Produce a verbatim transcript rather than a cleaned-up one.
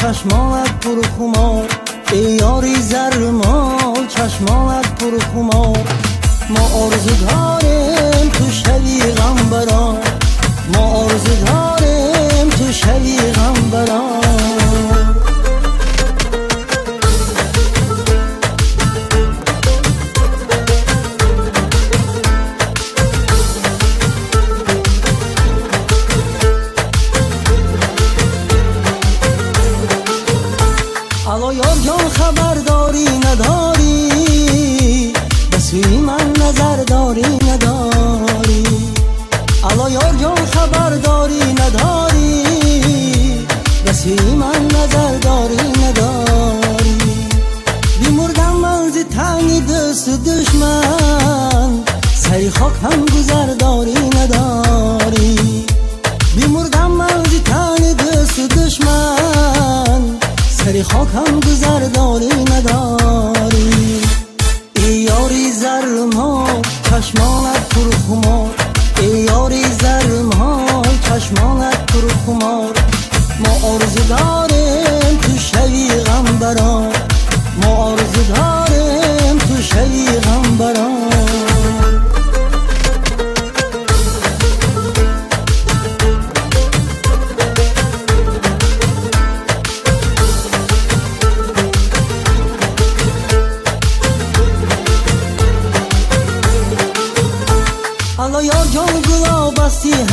چشمانت پر خمار، ای یاری زرمال چشمانت پر خمار. ما آرزو داریم تو شوی غمبران، ما آرزو داریم تو شوی غمبران. الا یار جان خبر داری نداری، به سوی من نظر داری نداری. الا یار جان خبر داری نداری، به سوی من نظر داری نداری. بیمردم من زی تنگ دست دشمن، سری خاک هم گذر داری نداری. بیمردم من زی تنگ دست دشمن، سری خاک هم گذر داری نداری. ای یاری زرمال چشمانت پر خمار، ای یاری زرمال چشمانت پر خمار. ما آرزو داریم تو شوی غمبران، ما آرزو داریم تو شوی غمبران. الا یار جان گلا بستی